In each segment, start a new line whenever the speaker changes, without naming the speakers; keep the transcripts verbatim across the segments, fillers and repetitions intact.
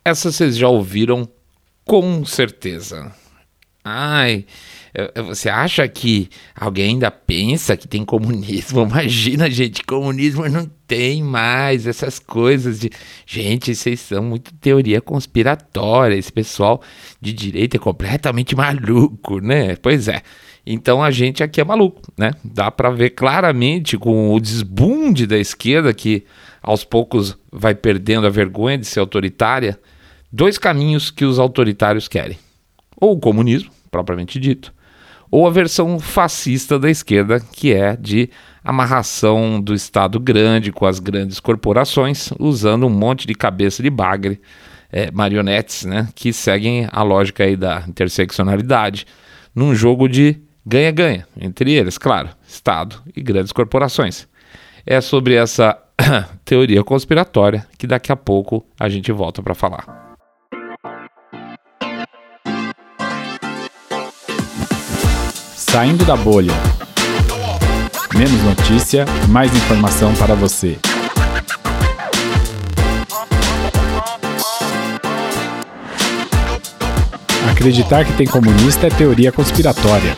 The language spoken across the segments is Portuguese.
Essa vocês já ouviram com certeza. Ai, você acha que alguém ainda pensa que tem comunismo? Imagina, gente, comunismo não tem mais essas coisas de... Gente, vocês são muito teoria conspiratória, esse pessoal de direita é completamente maluco, né? Pois é, então a gente aqui é maluco, né? Dá pra ver claramente com o desbunde da esquerda que aos poucos vai perdendo a vergonha de ser autoritária, dois caminhos que os autoritários querem. Ou o comunismo, propriamente dito, ou a versão fascista da esquerda, que é de amarração do Estado grande com as grandes corporações, usando um monte de cabeça de bagre, é, marionetes, né, que seguem a lógica aí da interseccionalidade, num jogo de ganha-ganha, entre eles, claro, Estado e grandes corporações. É sobre essa teoria conspiratória que daqui a pouco a gente volta para falar.
Saindo da bolha. Menos notícia, mais informação para você. Acreditar que tem comunista é teoria conspiratória.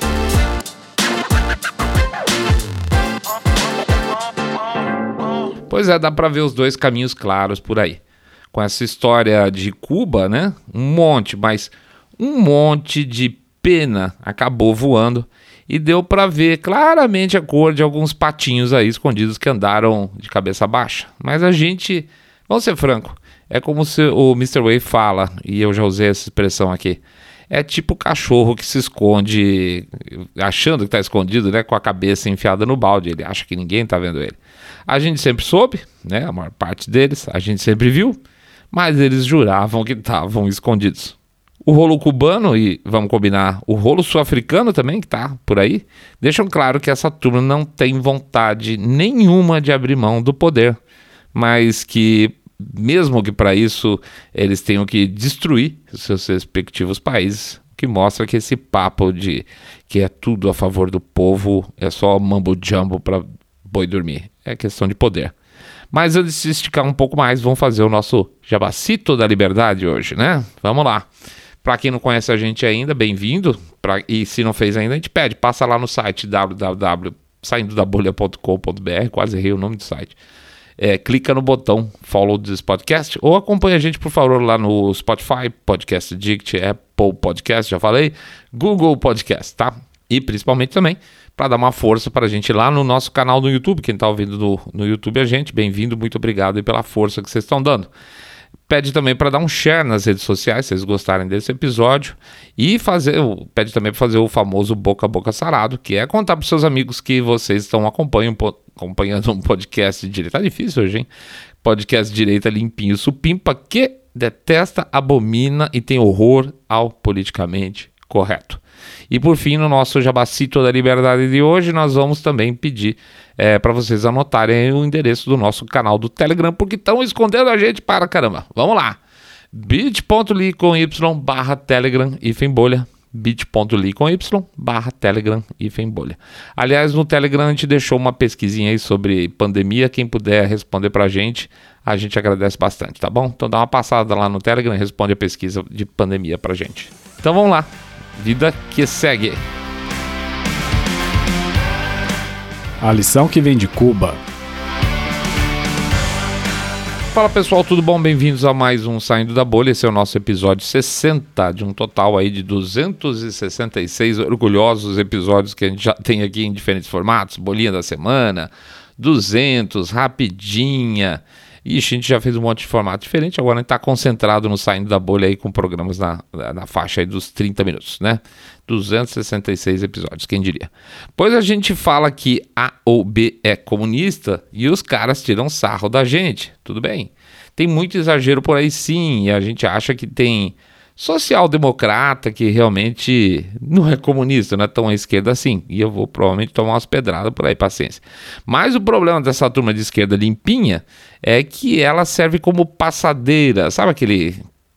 Pois é, dá para ver os dois caminhos claros por aí. Com essa história de Cuba, né? Um monte, mas um monte de pena acabou voando e deu para ver claramente a cor de alguns patinhos aí escondidos que andaram de cabeça baixa. Mas a gente, vamos ser franco, é como se o mister Way fala, e eu já usei essa expressão aqui, é tipo o cachorro que se esconde, achando que está escondido, né, com a cabeça enfiada no balde, ele acha que ninguém está vendo ele. A gente sempre soube, né, a maior parte deles, a gente sempre viu, mas eles juravam que estavam escondidos. O rolo cubano e, vamos combinar, o rolo sul-africano também, que tá por aí, deixam claro que essa turma não tem vontade nenhuma de abrir mão do poder, mas que, mesmo que para isso eles tenham que destruir os seus respectivos países, o que mostra que esse papo de que é tudo a favor do povo é só mambo-jumbo para boi dormir, é questão de poder. Mas antes de se esticar um pouco mais, vamos fazer o nosso jabacito da liberdade hoje, né? Vamos lá. Para quem não conhece a gente ainda, bem-vindo. Pra, e se não fez ainda, a gente pede. Passa lá no site w w w ponto saindo da bolha ponto com ponto b r, quase errei o nome do site. É, clica no botão Follow this podcast ou acompanha a gente, por favor, lá no Spotify, Podcast Addict, Apple Podcast, já falei, Google Podcast, tá? E principalmente também para dar uma força para a gente lá no nosso canal do YouTube. Quem está ouvindo no, no YouTube a gente, bem-vindo, muito obrigado aí pela força que vocês estão dando. Pede também para dar um share nas redes sociais, se vocês gostarem desse episódio. E fazer, pede também para fazer o famoso boca a boca sarado, que é contar para os seus amigos que vocês estão acompanhando, acompanhando um podcast de direita. Tá difícil hoje, hein? Podcast de direita limpinho, supimpa, que detesta, abomina e tem horror ao politicamente correto. E por fim, no nosso jabacito da liberdade de hoje, nós vamos também pedir é, para vocês anotarem o endereço do nosso canal do Telegram, porque estão escondendo a gente para caramba. Vamos lá, bit.ly com y barra Telegram hífen bolha, bit.ly com y barra Telegram hífen bolha. Aliás, no Telegram a gente deixou uma pesquisinha aí sobre pandemia, quem puder responder para a gente, a gente agradece bastante, tá bom? Então dá uma passada lá no Telegram e responde a pesquisa de pandemia para a gente. Então vamos lá. Vida que segue.
A lição que vem de Cuba.
Fala pessoal, tudo bom? Bem-vindos a mais um Saindo da Bolha. Esse é o nosso episódio sessenta, de um total aí de duzentos e sessenta e seis orgulhosos episódios que a gente já tem aqui em diferentes formatos. Bolinha da semana, duzentos, rapidinha. Ixi, a gente já fez um monte de formato diferente, agora a gente está concentrado no Saindo da Bolha aí com programas na, na faixa aí dos trinta minutos, né? duzentos e sessenta e seis episódios, quem diria? Pois a gente fala que A ou B é comunista e os caras tiram sarro da gente, tudo bem? Tem muito exagero por aí sim, e a gente acha que tem social-democrata que realmente não é comunista, não é tão à esquerda assim, e eu vou provavelmente tomar umas pedradas por aí, paciência. Mas o problema dessa turma de esquerda limpinha é que ela serve como passadeira, sabe aquele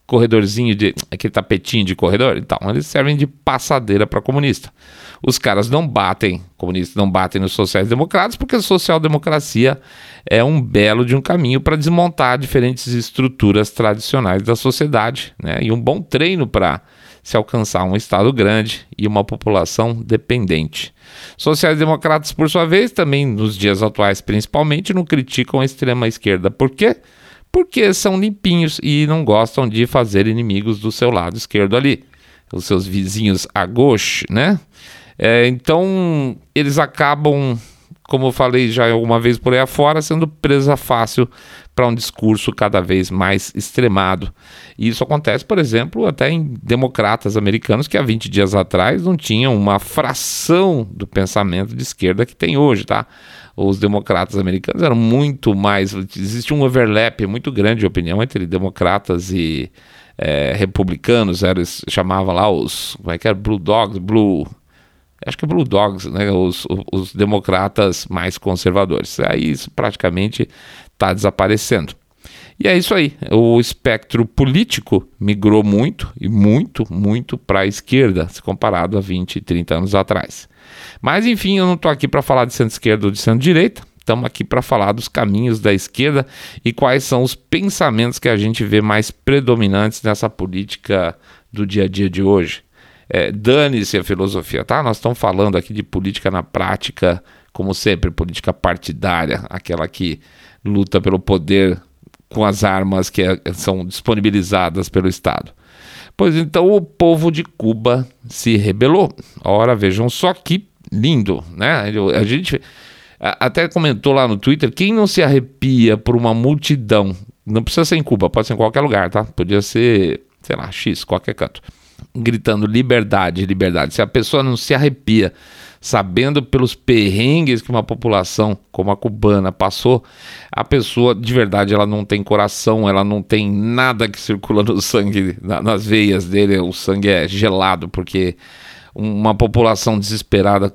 corredorzinho, de aquele tapetinho de corredor, então eles servem de passadeira para comunista. Os caras não batem, comunistas não batem nos sociais-democratas, porque a social-democracia é um belo de um caminho para desmontar diferentes estruturas tradicionais da sociedade, né? E um bom treino para se alcançar um Estado grande e uma população dependente. Sociais-democratas, por sua vez, também nos dias atuais principalmente, não criticam a extrema-esquerda. Por quê? Porque são limpinhos e não gostam de fazer inimigos do seu lado esquerdo ali, os seus vizinhos à gauche, né? É, então, eles acabam, como eu falei já alguma vez por aí afora, sendo presa fácil para um discurso cada vez mais extremado. E isso acontece, por exemplo, até em democratas americanos que há vinte dias atrás não tinham uma fração do pensamento de esquerda que tem hoje, tá? Os democratas americanos eram muito mais... Existe um overlap muito grande de opinião entre democratas e é, republicanos. Era, chamava lá os... Como é que era? Blue Dogs, Blue... Acho que é Blue Dogs, né? Os, os democratas mais conservadores. Aí isso praticamente está desaparecendo. E é isso aí. O espectro político migrou muito, e muito, muito para a esquerda, se comparado a vinte, trinta anos atrás. Mas enfim, eu não estou aqui para falar de centro-esquerda ou de centro-direita. Estamos aqui para falar dos caminhos da esquerda e quais são os pensamentos que a gente vê mais predominantes nessa política do dia a dia de hoje. É, dane-se a filosofia, tá? Nós estamos falando aqui de política na prática, como sempre, política partidária, aquela que luta pelo poder com as armas que é, são disponibilizadas pelo Estado. Pois então o povo de Cuba se rebelou. Ora, vejam só que lindo, né? A gente até comentou lá no Twitter, quem não se arrepia por uma multidão, não precisa ser em Cuba, pode ser em qualquer lugar, tá? Podia ser, sei lá, X, qualquer canto, gritando liberdade, liberdade. Se a pessoa não se arrepia sabendo pelos perrengues que uma população como a cubana passou, a pessoa de verdade ela não tem coração, ela não tem nada que circula no sangue, na, nas veias dele, o sangue é gelado, porque uma população desesperada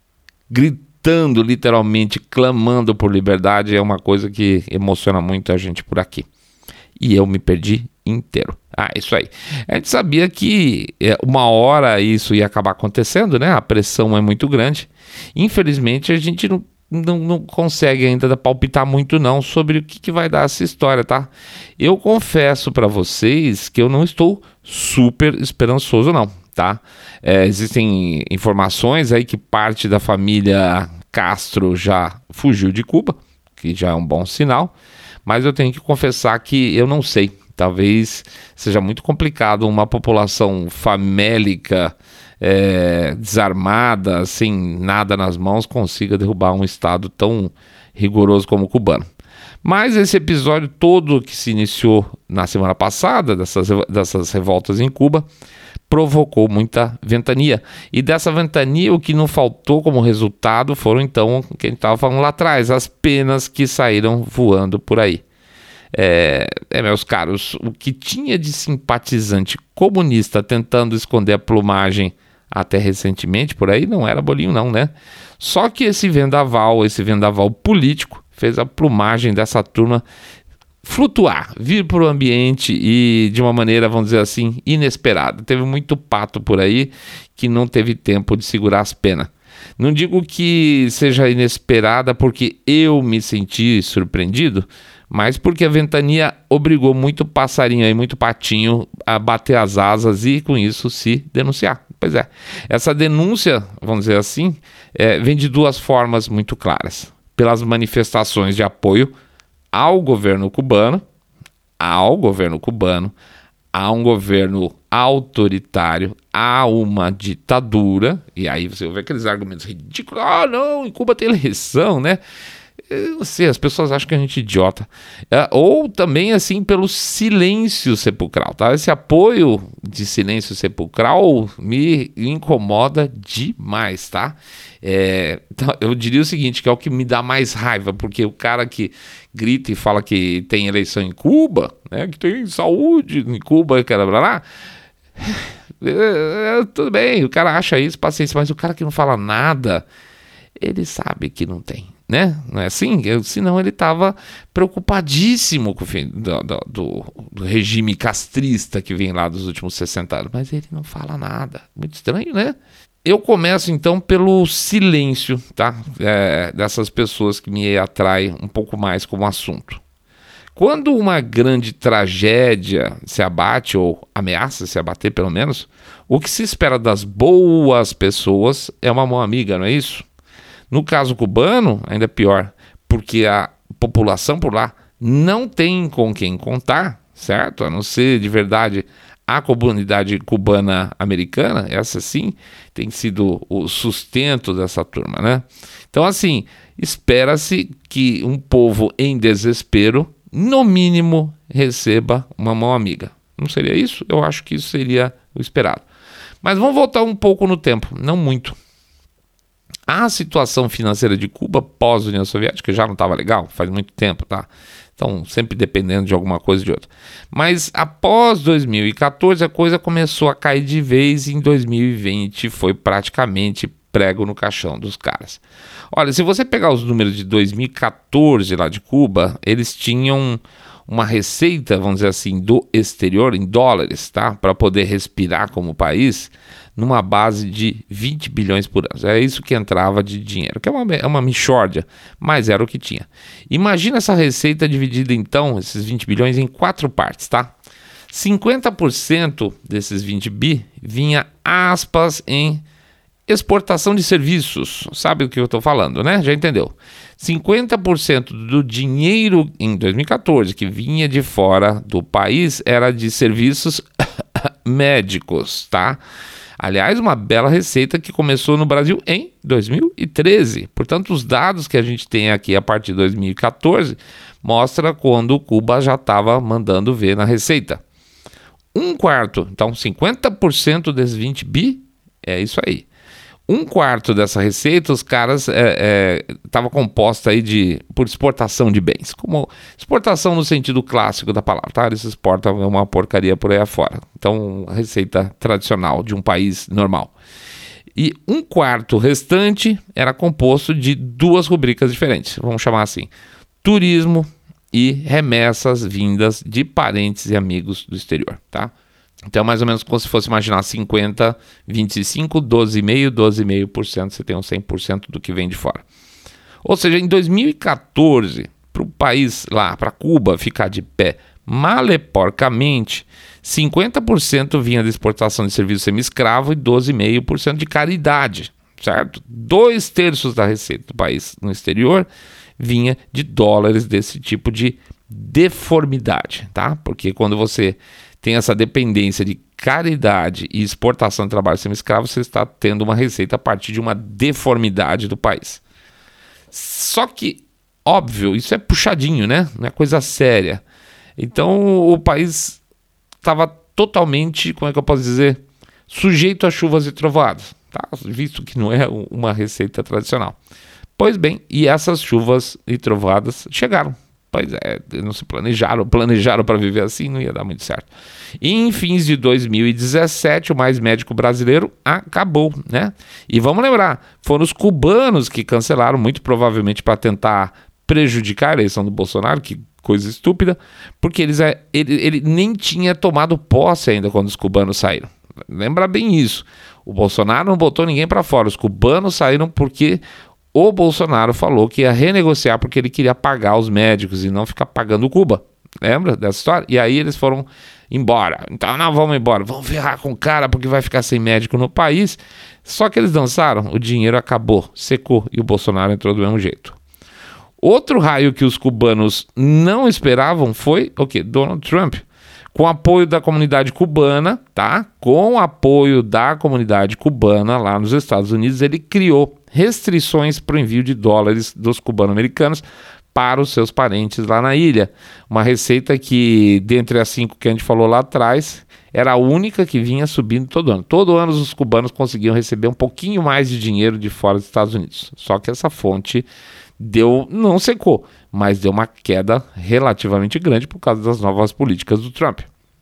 gritando, literalmente clamando por liberdade é uma coisa que emociona muito a gente por aqui. E eu me perdi inteiro. Ah, isso aí. A gente sabia que uma hora isso ia acabar acontecendo, né? A pressão é muito grande. Infelizmente, a gente não, não, não consegue ainda palpitar muito não sobre o que, que vai dar essa história, tá? Eu confesso para vocês que eu não estou super esperançoso não, tá? É, existem informações aí que parte da família Castro já fugiu de Cuba, que já é um bom sinal, mas eu tenho que confessar que eu não sei. Talvez seja muito complicado uma população famélica, é, desarmada, sem nada nas mãos, consiga derrubar um Estado tão rigoroso como o cubano. Mas esse episódio todo que se iniciou na semana passada, dessas, dessas revoltas em Cuba, provocou muita ventania. E dessa ventania, o que não faltou como resultado foram, então, o que a gente estava falando lá atrás, as penas que saíram voando por aí. É, é, meus caros, o que tinha de simpatizante comunista tentando esconder a plumagem até recentemente por aí não era bolinho não, né? Só que esse vendaval, esse vendaval político fez a plumagem dessa turma flutuar, vir para o ambiente e de uma maneira, vamos dizer assim, inesperada. Teve muito pato por aí que não teve tempo de segurar as penas. Não digo que seja inesperada porque eu me senti surpreendido, mas porque a ventania obrigou muito passarinho aí, muito patinho a bater as asas e com isso se denunciar. Pois é, essa denúncia, vamos dizer assim, é, vem de duas formas muito claras. Pelas manifestações de apoio ao governo cubano, ao governo cubano, a um governo autoritário, a uma ditadura, e aí você ouve aqueles argumentos ridículos, ah não, em Cuba tem eleição, né? Eu não sei, as pessoas acham que a gente é idiota. É, ou também, assim, pelo silêncio sepulcral, tá? Esse apoio de silêncio sepulcral me incomoda demais, tá? É, eu diria o seguinte, que é o que me dá mais raiva, porque o cara que grita e fala que tem eleição em Cuba, né, que tem saúde em Cuba, que blá, blá, blá, é, é, tudo bem, o cara acha isso, paciência, mas o cara que não fala nada, ele sabe que não tem. né? Não é assim? Eu, senão ele estava preocupadíssimo com o fim do, do, do, do regime castrista que vem lá dos últimos sessenta anos. Mas ele não fala nada. Muito estranho, né? Eu começo então pelo silêncio, tá? É, dessas pessoas que me atraem um pouco mais como assunto. Quando uma grande tragédia se abate, ou ameaça se abater pelo menos, o que se espera das boas pessoas é uma mão amiga, não é isso? No caso cubano, ainda é pior, porque a população por lá não tem com quem contar, certo? A não ser de verdade a comunidade cubana americana, essa sim, tem sido o sustento dessa turma, né? Então, assim, espera-se que um povo em desespero, no mínimo, receba uma mão amiga. Não seria isso? Eu acho que isso seria o esperado. Mas vamos voltar um pouco no tempo, não muito. A situação financeira de Cuba pós-União Soviética já não estava legal, faz muito tempo, tá? Então, sempre dependendo de alguma coisa ou de outra. Mas após dois mil e catorze, a coisa começou a cair de vez e em dois mil e vinte foi praticamente prego no caixão dos caras. Olha, se você pegar os números de dois mil e catorze lá de Cuba, eles tinham uma receita, vamos dizer assim, do exterior em dólares, tá? Para poder respirar como país, numa base de vinte bilhões por ano. É isso que entrava de dinheiro, que é uma, é uma mixórdia, mas era o que tinha. Imagina essa receita dividida, então, esses vinte bilhões em quatro partes, tá? cinquenta por cento desses vinte bi vinha, aspas, em exportação de serviços. Sabe o que eu estou falando, né? Já entendeu? cinquenta por cento do dinheiro em dois mil e catorze que vinha de fora do país era de serviços médicos, tá? Aliás, uma bela receita que começou no Brasil em dois mil e treze. Portanto, os dados que a gente tem aqui a partir de dois mil e catorze mostra quando Cuba já estava mandando ver na receita. Um quarto, então cinquenta por cento desses vinte bi, é isso aí. Um quarto dessa receita, os caras estava é, é, composta aí de, por exportação de bens. Como exportação no sentido clássico da palavra, tá? Eles exportam uma porcaria por aí afora. Então, a receita tradicional de um país normal. E um quarto restante era composto de duas rubricas diferentes. Vamos chamar assim: turismo e remessas vindas de parentes e amigos do exterior, tá? Então, mais ou menos como se fosse imaginar cinquenta, vinte e cinco, doze vírgula cinco por cento, doze vírgula cinco por cento, você tem uns cem por cento do que vem de fora. Ou seja, em dois mil e catorze, para o país lá, para Cuba, ficar de pé maleporcamente, cinquenta por cento vinha da exportação de serviço semi-escravo e doze vírgula cinco por cento de caridade, certo? Dois terços da receita do país no exterior vinha de dólares desse tipo de deformidade, tá? Porque quando você tem essa dependência de caridade e exportação de trabalho semi-escravo, você está tendo uma receita a partir de uma deformidade do país. Só que, óbvio, isso é puxadinho, né? Não é coisa séria. Então, o país estava totalmente, como é que eu posso dizer, sujeito a chuvas e trovoadas, tá? Visto que não é uma receita tradicional. Pois bem, e essas chuvas e trovoadas chegaram. Pois é, não se planejaram, planejaram para viver assim, não ia dar muito certo. E em fins de dois mil e dezessete, o Mais Médico Brasileiro acabou, né? E vamos lembrar, foram os cubanos que cancelaram, muito provavelmente para tentar prejudicar a eleição do Bolsonaro, que coisa estúpida, porque eles, ele, ele nem tinha tomado posse ainda quando os cubanos saíram. Lembra bem isso. O Bolsonaro não botou ninguém para fora, os cubanos saíram porque o Bolsonaro falou que ia renegociar porque ele queria pagar os médicos e não ficar pagando Cuba. Lembra dessa história? E aí eles foram embora. Então, não, vamos embora. Vamos ferrar com o cara porque vai ficar sem médico no país. Só que eles dançaram, o dinheiro acabou, secou e o Bolsonaro entrou do mesmo jeito. Outro raio que os cubanos não esperavam foi o quê? Donald Trump. Com apoio da comunidade cubana, tá? Com apoio da comunidade cubana lá nos Estados Unidos, ele criou restrições para o envio de dólares dos cubano-americanos para os seus parentes lá na ilha. Uma receita que, dentre as cinco que a gente falou lá atrás, era a única que vinha subindo todo ano. Todo ano os cubanos conseguiam receber um pouquinho mais de dinheiro de fora dos Estados Unidos. Só que essa fonte deu, não secou, mas deu uma queda relativamente grande por causa das novas políticas do Trump.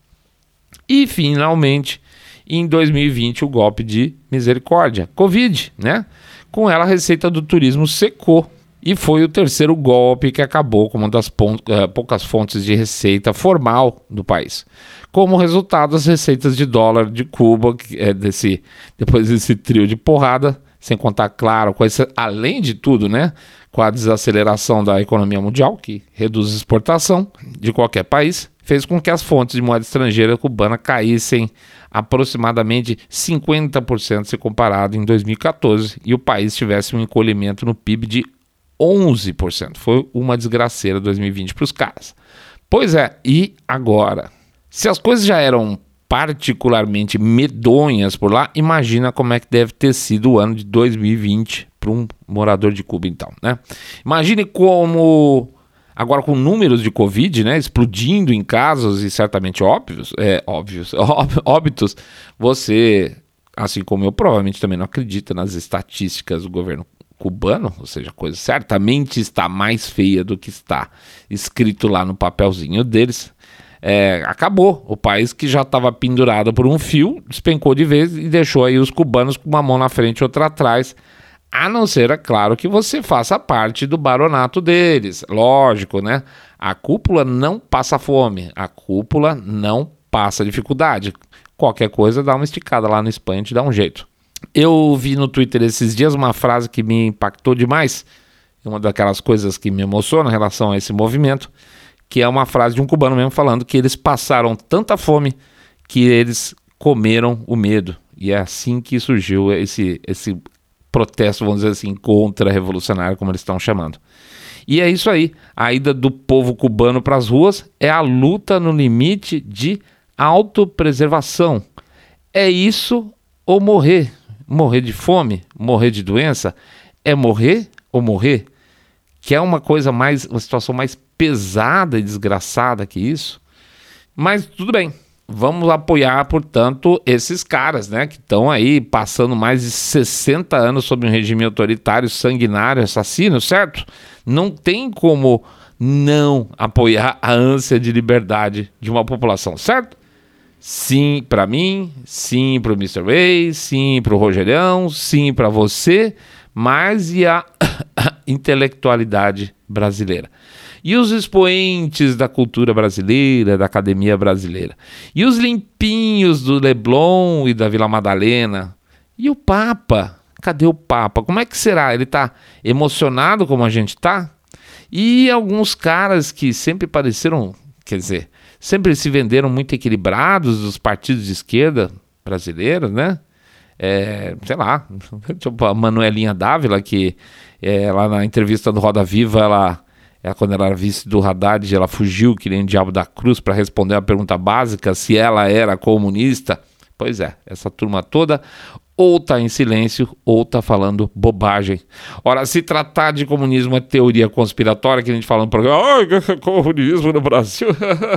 E, finalmente, em dois mil e vinte, o golpe de misericórdia, Covid, né? Com ela, a receita do turismo secou, E foi o terceiro golpe que acabou com uma das poucas fontes de receita formal do país. Como resultado, as receitas de dólar de Cuba, é, desse, depois desse trio de porrada, sem contar, claro, com esse, além de tudo, né, com a desaceleração da economia mundial, que reduz a exportação de qualquer país, fez com que as fontes de moeda estrangeira cubana caíssem aproximadamente cinquenta por cento se comparado em dois mil e catorze, e o país tivesse um encolhimento no P I B de onze por cento. Foi uma desgraceira dois mil e vinte para os caras. Pois é, e agora? Se as coisas já eram particularmente medonhas por lá, imagina como é que deve ter sido o ano de dois mil e vinte para um morador de Cuba, então, né? Imagine como, agora com números de Covid, né, explodindo em casos e certamente óbvios, é, óbvios, óbitos, você, assim como eu, provavelmente também não acredita nas estatísticas do governo cubano, ou seja, a coisa certamente está mais feia do que está escrito lá no papelzinho deles. É, acabou, o país que já estava pendurado por um fio, despencou de vez e deixou aí os cubanos com uma mão na frente e outra atrás, a não ser, é claro, que você faça parte do baronato deles, lógico, né? A cúpula não passa fome, a cúpula não passa dificuldade, qualquer coisa dá uma esticada lá na Espanha, te dá um jeito. Eu vi no Twitter esses dias uma frase que me impactou demais, uma daquelas coisas que me emociona em relação a esse movimento, que é uma frase de um cubano mesmo falando que eles passaram tanta fome que eles comeram o medo. E é assim que surgiu esse, esse protesto, vamos dizer assim, contra-revolucionário, como eles estão chamando. E é isso aí, a ida do povo cubano para as ruas é a luta no limite de autopreservação. É isso ou morrer. Morrer de fome, morrer de doença, é morrer ou morrer? Que é uma coisa mais, uma situação mais pesada e desgraçada que isso. Mas tudo bem, vamos apoiar, portanto, esses caras, né, que estão aí passando mais de sessenta anos sob um regime autoritário, sanguinário, assassino, certo? Não tem como não apoiar a ânsia de liberdade de uma população, certo? Sim para mim, sim para o mister Way, sim para o Rogerão, sim para você, mas e a intelectualidade brasileira? E os expoentes da cultura brasileira, da academia brasileira? E os limpinhos do Leblon e da Vila Madalena? E o Papa? Cadê o Papa? Como é que será? Ele está emocionado como a gente está? E alguns caras que sempre pareceram, quer dizer, sempre se venderam muito equilibrados dos partidos de esquerda brasileiros, né? É, sei lá, tipo a Manuelinha Dávila, que é, lá na entrevista do Roda Viva, ela, ela, quando ela era vice do Haddad, ela fugiu que nem o diabo da cruz para responder a pergunta básica se ela era comunista. Pois é, essa turma toda ou está em silêncio ou está falando bobagem. Ora, se tratar de comunismo é teoria conspiratória, que a gente fala no programa, ai, comunismo no Brasil.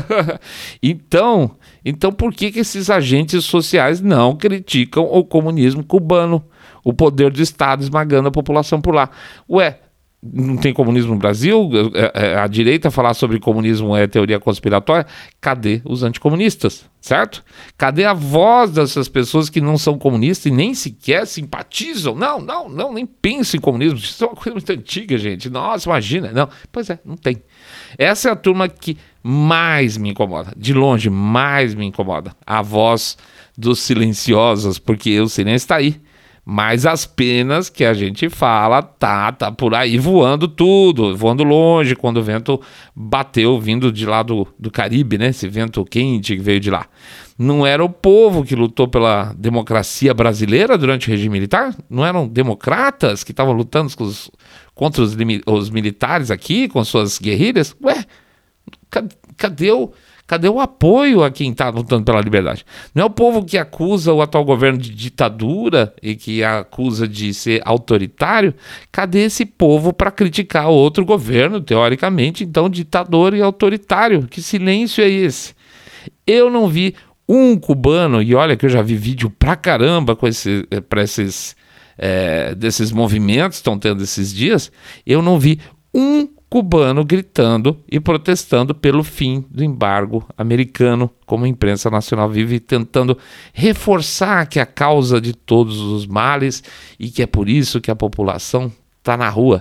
então, então, por que que esses agentes sociais não criticam o comunismo cubano, o poder do Estado esmagando a população por lá? Ué, não tem comunismo no Brasil? A direita falar sobre comunismo é teoria conspiratória? Cadê os anticomunistas, certo? Cadê a voz dessas pessoas que não são comunistas e nem sequer simpatizam? Não, não, não, nem pensam em comunismo. Isso é uma coisa muito antiga, gente. Nossa, imagina. Não, pois é, não tem. Essa é a turma que mais me incomoda. De longe, mais me incomoda. A voz dos silenciosos, porque o silêncio está aí. Mas as penas que a gente fala, tá, tá por aí voando tudo, voando longe, quando o vento bateu vindo de lá do, do Caribe, né? Esse vento quente que veio de lá. Não era o povo que lutou pela democracia brasileira durante o regime militar? Não eram democratas que estavam lutando com os, contra os, os militares aqui, com suas guerrilhas? Ué, cadê, cadê o... Cadê o apoio a quem está lutando pela liberdade? Não é o povo que acusa o atual governo de ditadura e que acusa de ser autoritário? Cadê esse povo para criticar outro governo, teoricamente, então, ditador e autoritário? Que silêncio é esse? Eu não vi um cubano, e olha que eu já vi vídeo pra caramba com esse, pra esses, é, desses movimentos que estão tendo esses dias, eu não vi um cubano gritando e protestando pelo fim do embargo americano, como a imprensa nacional vive tentando reforçar que é a causa de todos os males e que é por isso que a população está na rua,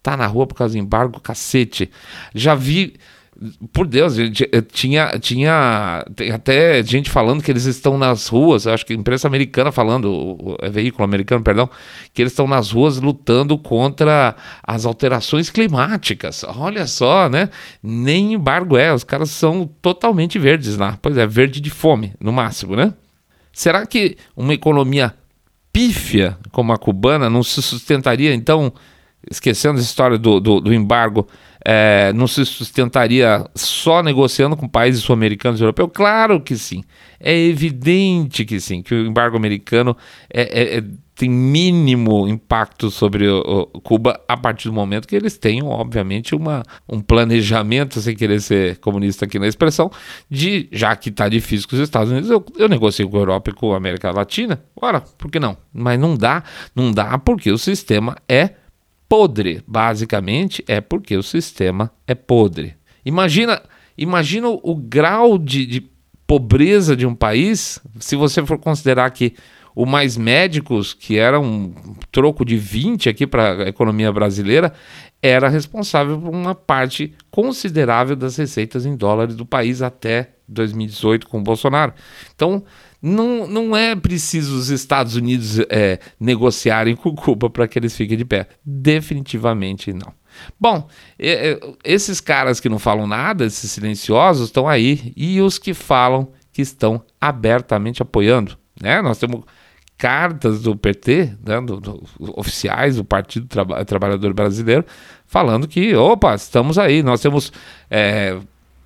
tá na rua por causa do embargo, cacete. Já vi, por Deus, tinha, tinha tem até gente falando que eles estão nas ruas, acho que a imprensa americana falando, é veículo americano, perdão, que eles estão nas ruas lutando contra as alterações climáticas. Olha só, né? Nem embargo é, os caras são totalmente verdes lá. Pois é, verde de fome, no máximo, né? Será que uma economia pífia como a cubana não se sustentaria, então, esquecendo essa história do, do, do embargo, é, não se sustentaria só negociando com países sul-americanos e europeus? Claro que sim. É evidente que sim, que o embargo americano é, é, é, tem mínimo impacto sobre o, o Cuba a partir do momento que eles tenham, obviamente, uma, um planejamento, sem querer ser comunista aqui na expressão, de, já que está difícil com os Estados Unidos, eu, eu negocio com a Europa e com a América Latina. Ora, por que não? Mas não dá, não dá porque o sistema é podre. Basicamente é porque o sistema é podre. Imagina, imagina o, o grau de, de pobreza de um país, se você for considerar que o Mais Médicos, que era um troco de vinte aqui para a economia brasileira, era responsável por uma parte considerável das receitas em dólares do país até dois mil e dezoito com o Bolsonaro. Então, não, não é preciso os Estados Unidos é, negociarem com Cuba para que eles fiquem de pé. Definitivamente não. Bom, é, é, esses caras que não falam nada, esses silenciosos, estão aí. E os que falam que estão abertamente apoiando, né? Nós temos cartas do P T, né, do, do, oficiais do Partido Traba- Trabalhador Brasileiro, falando que, opa, estamos aí. Nós temos é,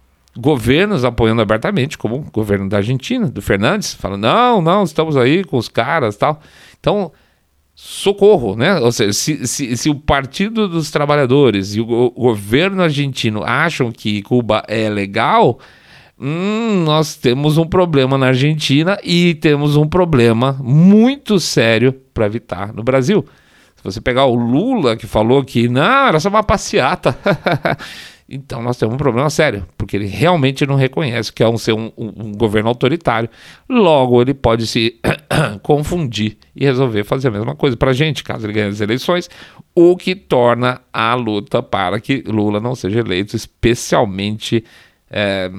governos apoiando abertamente, como o governo da Argentina, do Fernandes, falando, não, não, estamos aí com os caras e tal. Então, socorro, né? Ou seja, se, se, se o Partido dos Trabalhadores e o, o governo argentino acham que Cuba é legal, hum, nós temos um problema na Argentina e temos um problema muito sério para evitar no Brasil. Se você pegar o Lula, que falou que não, era só uma passeata, então nós temos um problema sério, porque ele realmente não reconhece que é um, ser um, um, um governo autoritário. Logo, ele pode se confundir e resolver fazer a mesma coisa para a gente, caso ele ganhe as eleições, o que torna a luta para que Lula não seja eleito especialmente é,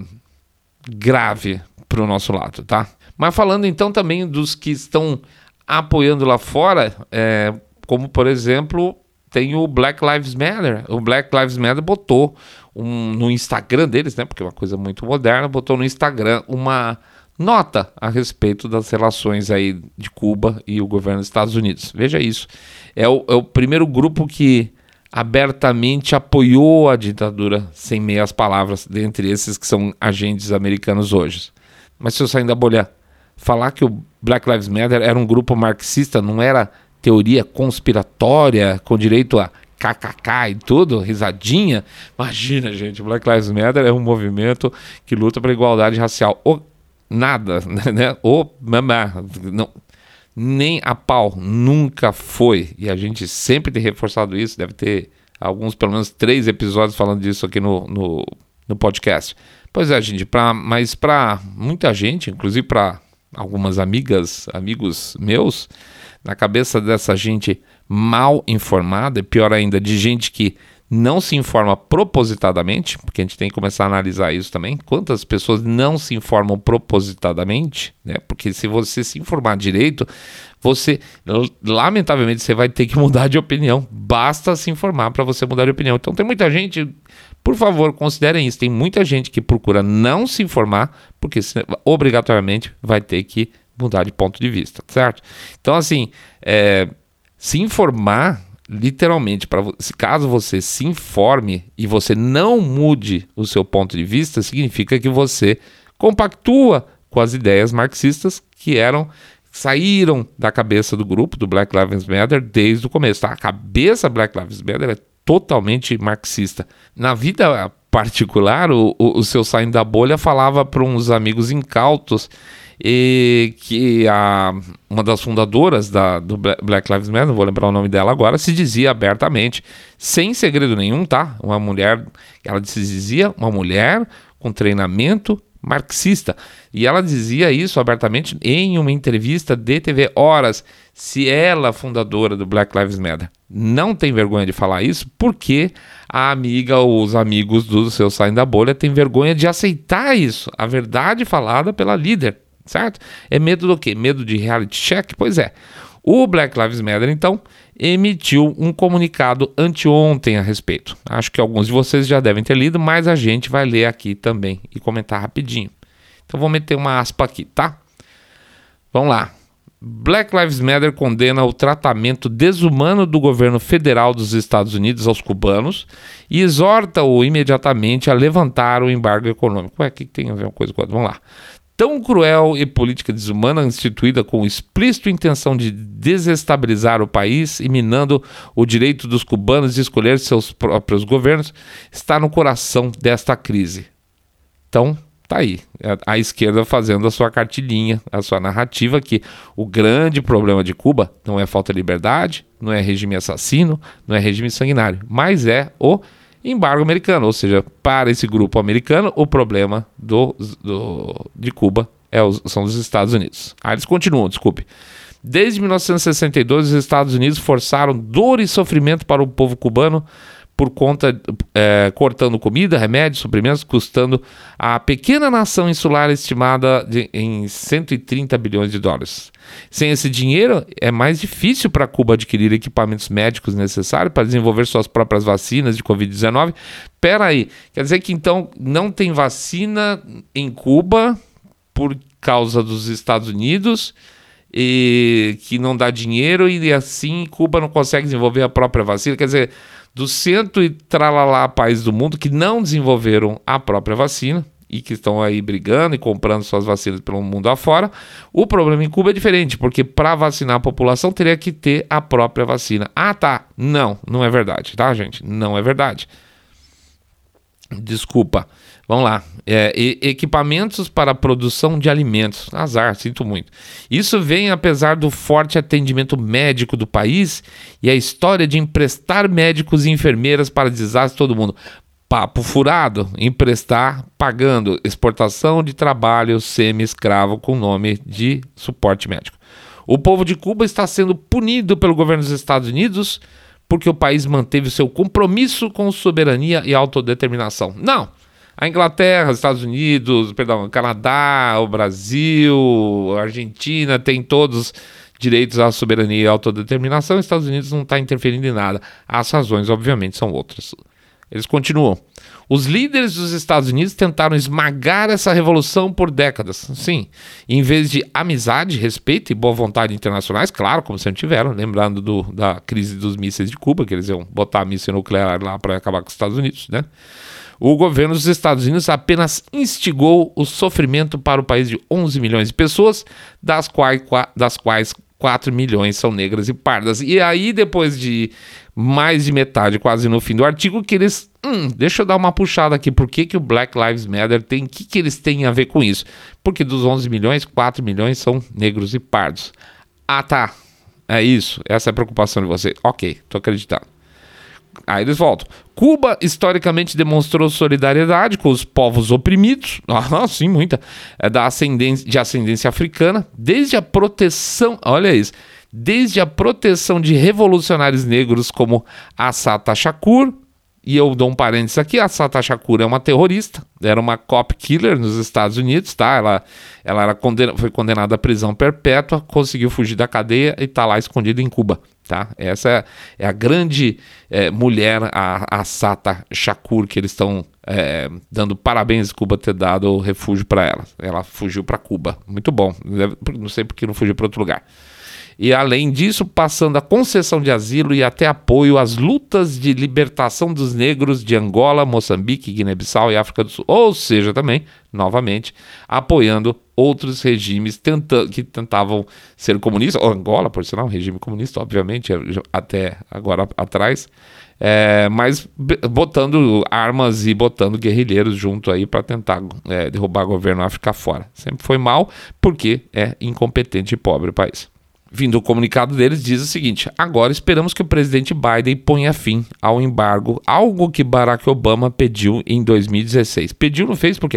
grave para o nosso lado, tá? Mas falando então também dos que estão apoiando lá fora, é, como por exemplo, tem o Black Lives Matter. O Black Lives Matter botou um, no Instagram deles, né? Porque é uma coisa muito moderna, botou no Instagram uma nota a respeito das relações aí de Cuba e o governo dos Estados Unidos. Veja isso. É o, é o primeiro grupo que abertamente apoiou a ditadura sem meias palavras, dentre esses que são agentes americanos hoje. Mas se eu sair da bolha, falar que o Black Lives Matter era um grupo marxista, não era teoria conspiratória com direito a kkk e tudo, risadinha. Imagina, gente, o Black Lives Matter é um movimento que luta pela igualdade racial. Ou nada, né? Ou não, nem a pau, nunca foi. E a gente sempre tem reforçado isso, deve ter alguns, pelo menos três episódios falando disso aqui no, no, no podcast. Pois é, gente, pra, mas para muita gente, inclusive para algumas amigas, amigos meus, na cabeça dessa gente mal informada, e pior ainda, de gente que não se informa propositadamente, porque a gente tem que começar a analisar isso também, quantas pessoas não se informam propositadamente, né? Porque se você se informar direito, você, lamentavelmente, você vai ter que mudar de opinião, basta se informar para você mudar de opinião. Então tem muita gente, por favor, considerem isso, tem muita gente que procura não se informar, porque obrigatoriamente vai ter que mudar de ponto de vista, certo? Então, assim, é, se informar, literalmente, pra, se caso você se informe e você não mude o seu ponto de vista, significa que você compactua com as ideias marxistas que eram, saíram da cabeça do grupo, do Black Lives Matter, desde o começo. Tá? A cabeça Black Lives Matter é totalmente marxista. Na vida particular, o, o, o seu saindo da bolha falava para uns amigos incautos e que a, uma das fundadoras da, do Black Lives Matter, não vou lembrar o nome dela agora, se dizia abertamente, sem segredo nenhum, tá? Uma mulher, ela se dizia uma mulher com treinamento marxista. E ela dizia isso abertamente em uma entrevista de T V Horas, se ela, fundadora do Black Lives Matter, não tem vergonha de falar isso, porque a amiga ou os amigos do seu Saem da Bolha têm vergonha de aceitar isso, a verdade falada pela líder, certo? É medo do quê? Medo de reality check? Pois é. O Black Lives Matter, então, emitiu um comunicado anteontem a respeito. Acho que alguns de vocês já devem ter lido, mas a gente vai ler aqui também e comentar rapidinho. Então vou meter uma aspa aqui, tá? Vamos lá. Black Lives Matter condena o tratamento desumano do governo federal dos Estados Unidos aos cubanos e exorta-o imediatamente a levantar o embargo econômico. Ué, o que tem a ver uma coisa com a outra? Vamos lá. Tão cruel e política desumana instituída com explícita intenção de desestabilizar o país e minando o direito dos cubanos de escolher seus próprios governos está no coração desta crise. Então, tá aí, a esquerda fazendo a sua cartilhinha, a sua narrativa que o grande problema de Cuba não é falta de liberdade, não é regime assassino, não é regime sanguinário, mas é o embargo americano, ou seja, para esse grupo americano, o problema do, do, de Cuba é os, são os Estados Unidos. Ah, eles continuam, desculpe. Desde mil novecentos e sessenta e dois, os Estados Unidos forçaram dor e sofrimento para o povo cubano por conta, é, cortando comida, remédios, suprimentos, custando a pequena nação insular estimada de, em cento e trinta bilhões de dólares. Sem esse dinheiro, é mais difícil para Cuba adquirir equipamentos médicos necessários para desenvolver suas próprias vacinas de covid dezenove. Pera aí, quer dizer que então não tem vacina em Cuba por causa dos Estados Unidos, e que não dá dinheiro e assim Cuba não consegue desenvolver a própria vacina? Quer dizer, dos cento e tralalá países do mundo que não desenvolveram a própria vacina e que estão aí brigando e comprando suas vacinas pelo mundo afora, o problema em Cuba é diferente, porque para vacinar a população teria que ter a própria vacina. Ah, tá. Não, não é verdade, tá, gente? Não é verdade. Desculpa. Vamos lá. É, e, equipamentos para a produção de alimentos. Azar, sinto muito. Isso vem apesar do forte atendimento médico do país e a história de emprestar médicos e enfermeiras para desastre todo mundo. Papo furado. Emprestar pagando exportação de trabalho semi-escravo com nome de suporte médico. O povo de Cuba está sendo punido pelo governo dos Estados Unidos porque o país manteve seu compromisso com soberania e autodeterminação. Não. A Inglaterra, os Estados Unidos, perdão, o Canadá, o Brasil, a Argentina tem todos direitos à soberania e autodeterminação. Os Estados Unidos não está interferindo em nada. As razões, obviamente, são outras. Eles continuam. Os líderes dos Estados Unidos tentaram esmagar essa revolução por décadas. Sim, em vez de amizade, respeito e boa vontade internacionais, claro, como sempre tiveram, lembrando do, da crise dos mísseis de Cuba, que eles iam botar a míssil nuclear lá para acabar com os Estados Unidos, né? O governo dos Estados Unidos apenas instigou o sofrimento para o país de onze milhões de pessoas, das quais, das quais quatro milhões são negras e pardas. E aí, depois de mais de metade, quase no fim do artigo, que eles... Hum, deixa eu dar uma puxada aqui. Por que, que o Black Lives Matter tem... O que, que eles têm a ver com isso? Porque dos onze milhões, quatro milhões são negros e pardos. Ah, tá. É isso. Essa é a preocupação de você. Ok, tô acreditando. Aí eles voltam. Cuba historicamente demonstrou solidariedade com os povos oprimidos, ah, sim, muita, é, da ascendência, de ascendência africana, desde a proteção, olha isso, desde a proteção de revolucionários negros como Assata Shakur, e eu dou um parênteses aqui, a Assata Shakur é uma terrorista, era uma cop killer nos Estados Unidos, tá? Ela, ela era condena, foi condenada à prisão perpétua, conseguiu fugir da cadeia e está lá escondida em Cuba, tá? Essa é, é a grande é, mulher, a, a Assata Shakur, que eles estão é, dando parabéns a Cuba ter dado refúgio para ela. Ela fugiu para Cuba, muito bom, não sei por que não fugiu para outro lugar. E além disso, passando a concessão de asilo e até apoio às lutas de libertação dos negros de Angola, Moçambique, Guiné-Bissau e África do Sul. Ou seja, também, novamente, apoiando outros regimes tenta- que tentavam ser comunistas. O Angola, por sinal, um regime comunista, obviamente, até agora atrás. É, mas botando armas e botando guerrilheiros junto aí para tentar é, derrubar o governo África fora. Sempre foi mal, porque é incompetente e pobre o país. Vindo o comunicado deles, diz o seguinte: agora esperamos que o presidente Biden ponha fim ao embargo, algo que Barack Obama pediu em dois mil e dezesseis. Pediu, não fez por quê?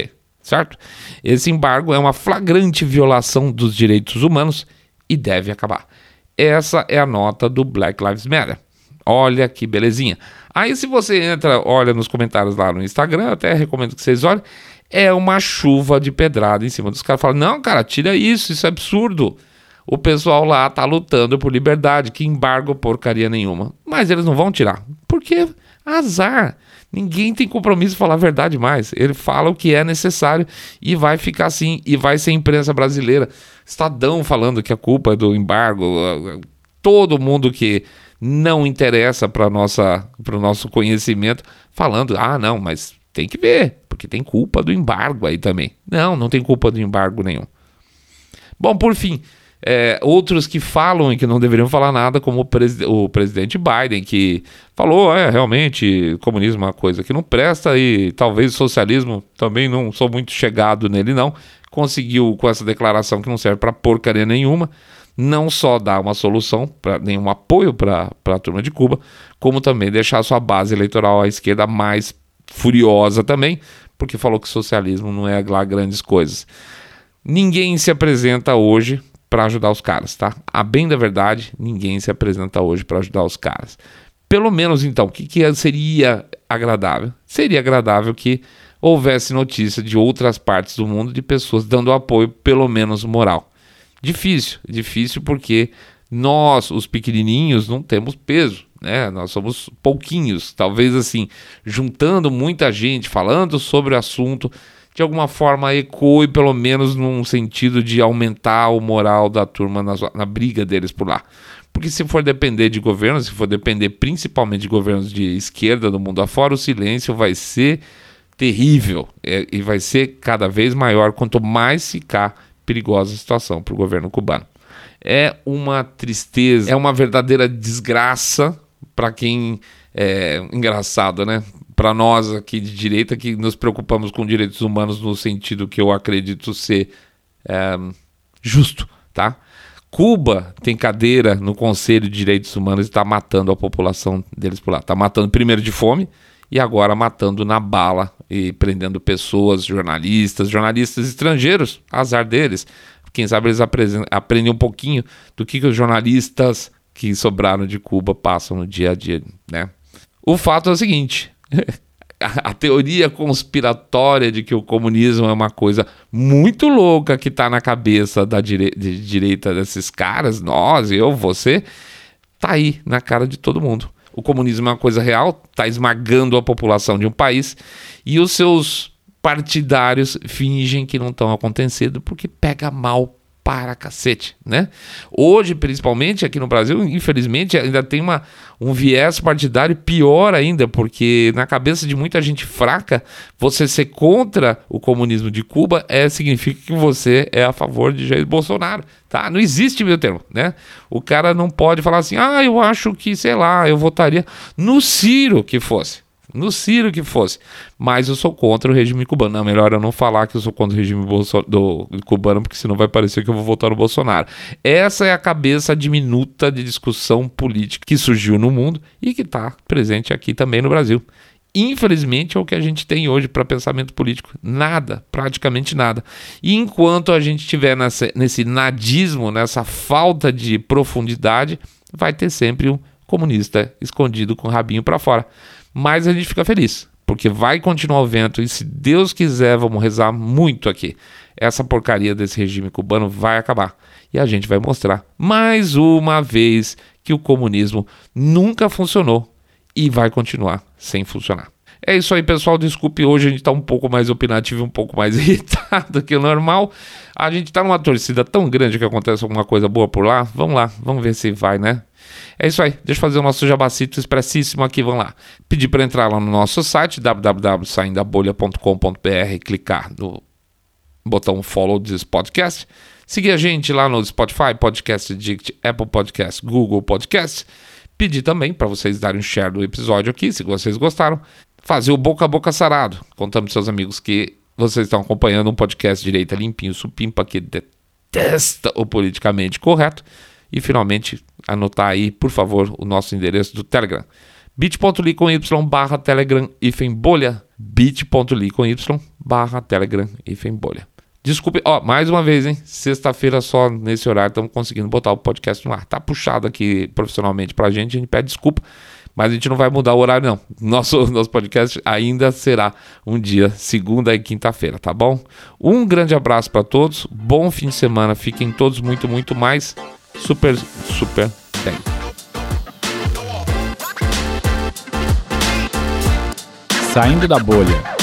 certo? Esse embargo é uma flagrante violação dos direitos humanos e deve acabar. Essa é a nota do Black Lives Matter. Olha que belezinha. Aí se você entra, olha nos comentários lá no Instagram, até recomendo que vocês olhem, é uma chuva de pedrada em cima dos caras. Falam, não, cara, tira isso, isso é absurdo. O pessoal lá tá lutando por liberdade, que embargo porcaria nenhuma. Mas eles não vão tirar, porque azar. Ninguém tem compromisso de falar a verdade mais. Ele fala o que é necessário e vai ficar assim, e vai ser a imprensa brasileira. Estadão falando que a culpa é do embargo, todo mundo que não interessa para nossa, para o nosso conhecimento, falando, ah, não, mas tem que ver, porque tem culpa do embargo aí também. Não, não tem culpa do embargo nenhum. Bom, por fim, é, outros que falam e que não deveriam falar nada, como o, pres- o presidente Biden, que falou, é, realmente, comunismo é uma coisa que não presta e talvez o socialismo, também não sou muito chegado nele não, conseguiu com essa declaração que não serve para porcaria nenhuma, não só dar uma solução, pra, nenhum apoio para a turma de Cuba, como também deixar a sua base eleitoral à esquerda mais furiosa também, porque falou que socialismo não é lá grandes coisas. Ninguém se apresenta hoje para ajudar os caras, tá? A bem da verdade, ninguém se apresenta hoje para ajudar os caras. Pelo menos, então, o que, que seria agradável? Seria agradável que houvesse notícia de outras partes do mundo de pessoas dando apoio, pelo menos moral. Difícil, difícil porque nós, os pequenininhos, não temos peso, né? Nós somos pouquinhos, talvez assim, juntando muita gente, falando sobre o assunto, de alguma forma ecoe pelo menos num sentido de aumentar o moral da turma na, na briga deles por lá. Porque se for depender de governos, se for depender principalmente de governos de esquerda do mundo afora, o silêncio vai ser terrível é, e vai ser cada vez maior quanto mais ficar perigosa a situação para o governo cubano. É uma tristeza, é uma verdadeira desgraça para quem é engraçado, né? Para nós aqui de direita que nos preocupamos com direitos humanos no sentido que eu acredito ser é, justo, tá? Cuba tem cadeira no Conselho de Direitos Humanos e está matando a população deles por lá. Está matando primeiro de fome e agora matando na bala e prendendo pessoas, jornalistas, jornalistas estrangeiros, azar deles. Quem sabe eles aprendem um pouquinho do que, que os jornalistas que sobraram de Cuba passam no dia a dia, né? O fato é o seguinte, a, a teoria conspiratória de que o comunismo é uma coisa muito louca que está na cabeça da dire- de direita desses caras, nós, eu, você, tá aí na cara de todo mundo. O comunismo é uma coisa real, está esmagando a população de um país e os seus partidários fingem que não estão acontecendo porque pega mal para cacete, né? Hoje, principalmente aqui no Brasil, infelizmente, ainda tem uma, um viés partidário pior ainda, porque na cabeça de muita gente fraca, você ser contra o comunismo de Cuba é, significa que você é a favor de Jair Bolsonaro, tá? Não existe meio termo, né? O cara não pode falar assim, ah, eu acho que, sei lá, eu votaria no Ciro que fosse. No Ciro que fosse, mas eu sou contra o regime cubano. Não, melhor eu não falar que eu sou contra o regime bolso- do, cubano, porque senão vai parecer que eu vou votar no Bolsonaro. Essa é a cabeça diminuta de discussão política que surgiu no mundo e que está presente aqui também no Brasil. Infelizmente é o que a gente tem hoje para pensamento político. Nada, praticamente nada. E enquanto a gente estiver nessa, nesse nadismo, nessa falta de profundidade, vai ter sempre um comunista escondido com o rabinho para fora. Mas a gente fica feliz, porque vai continuar o vento e se Deus quiser, vamos rezar muito aqui. Essa porcaria desse regime cubano vai acabar e a gente vai mostrar mais uma vez que o comunismo nunca funcionou e vai continuar sem funcionar. É isso aí, pessoal. Desculpe, hoje a gente está um pouco mais opinativo, um pouco mais irritado que o normal. A gente está numa torcida tão grande que acontece alguma coisa boa por lá. Vamos lá, vamos ver se vai, né? É isso aí, deixa eu fazer o nosso jabacito expressíssimo aqui, vamos lá. Pedir para entrar lá no nosso site, w w w ponto saindo da bolha ponto com ponto b r, clicar no botão follow desse podcast. Seguir a gente lá no Spotify, Podcast Addict, Apple Podcast, Google Podcast. Pedir também para vocês darem um share do episódio aqui, se vocês gostaram. Fazer o boca a boca sarado, contando para seus amigos que vocês estão acompanhando um podcast direita limpinho, supimpa, que detesta o politicamente correto. E finalmente, anotar aí, por favor, o nosso endereço do Telegram. bit ponto l y com y barra Telegram hífen bolha. bit.ly com y barra telegram hífen bolha. Desculpe, ó, mais uma vez, hein? Sexta-feira só nesse horário estamos conseguindo botar o podcast no ar. Tá puxado aqui profissionalmente pra gente, a gente pede desculpa, mas a gente não vai mudar o horário, não. Nosso, nosso podcast ainda será um dia, segunda e quinta-feira, tá bom? Um grande abraço para todos, bom fim de semana, fiquem todos muito, muito mais super, super bem.
Saindo da bolha.